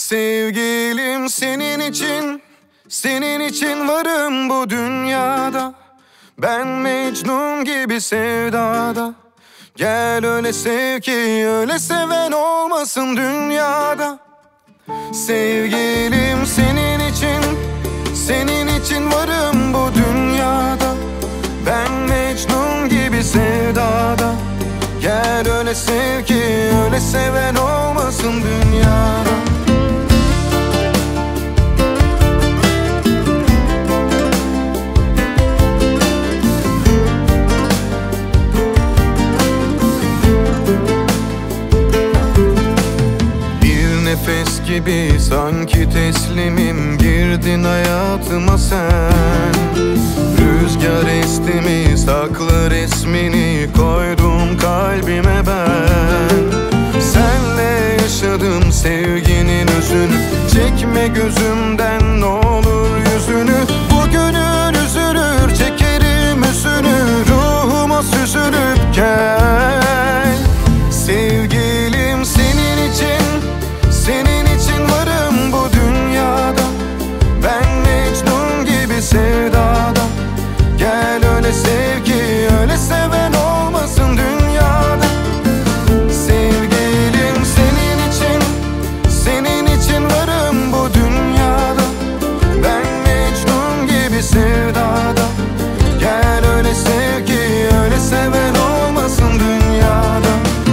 Sevgilim senin için varım bu dünyada. Ben Mecnun gibi sevdada. Gel öyle sev ki öyle seven olmasın dünyada. Sevgilim senin için varım bu dünyada. Ben Mecnun gibi sevdada. Gel öyle sev ki öyle seven olmasın dünyada. Nefes gibi sanki teslimim, girdin hayatıma sen. Rüzgar esti mi saklı resmini koydum kalbime ben. Senle yaşadım sevginin özünü, çekme gözümden ne olur yüzünü. Bugünün üzülür çekerim üzünü, ruhuma süzülüp gel. Sevgilim senin için varım bu dünyada. Ben Mecnun gibi sevdada. Gel öyle sev ki öyle seven olmasın dünyada. Sevgilim senin için varım bu dünyada. Ben Mecnun gibi sevdada. Gel öyle sev ki öyle seven olmasın dünyada.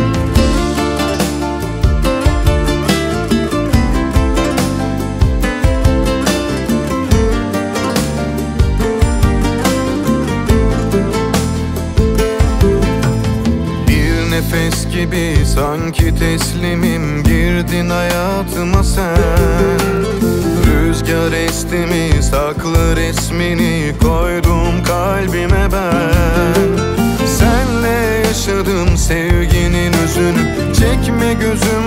Nefes gibi sanki teslimim, girdin hayatıma sen. Rüzgar esti mi saklı resmini koydum kalbime ben. Senle yaşadım sevginin özünü, çekme gözüm